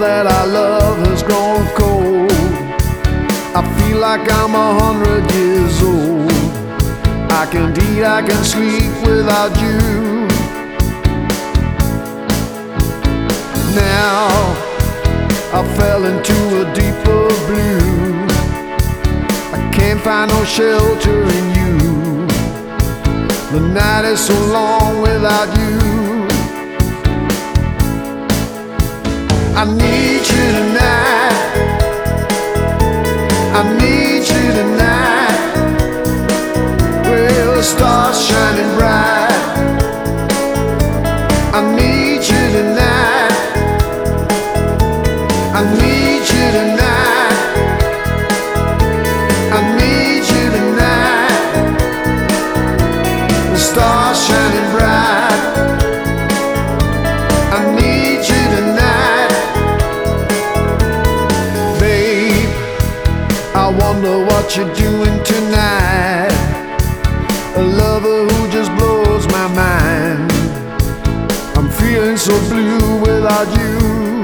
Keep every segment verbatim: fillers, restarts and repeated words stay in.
that I love has grown cold. I feel like I'm a hundred years old. I can't eat, I can sleep without you. Now I fell into a deeper blue. I can't find no shelter in you. The night is so long without you. I need you tonight. I need you tonight. Well, the stars shining bright. I need you tonight. I need you tonight. I need you tonight. The stars shining bright. I need you tonight. Babe, I wonder what you're doing tonight. A lover who just blows my mind. I'm feeling so blue without you.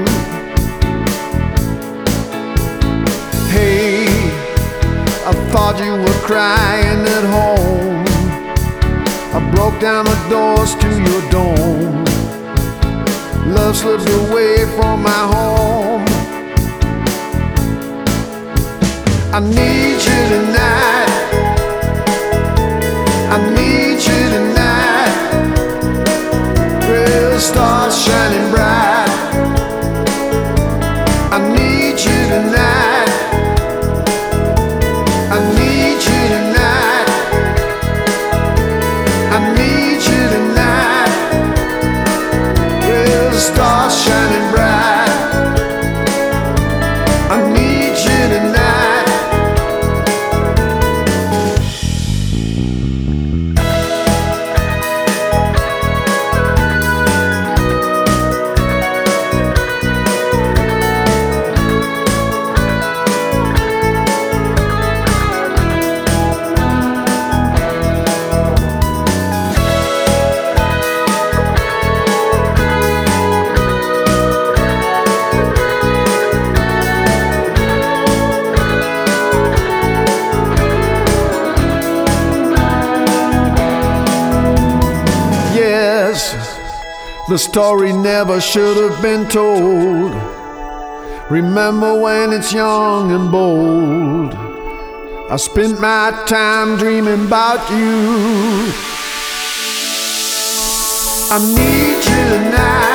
Hey, I thought you were crying at home. I broke down the doors to your dome. Love slipped away from my home. I need you tonight. I need you tonight. Real stars shining bright. I need you tonight. I need you tonight. I need you tonight. Well, the stars shining bright. I need you tonight. The story never should have been told. Remember when it's young and bold. I spent my time dreaming about you. I need you tonight.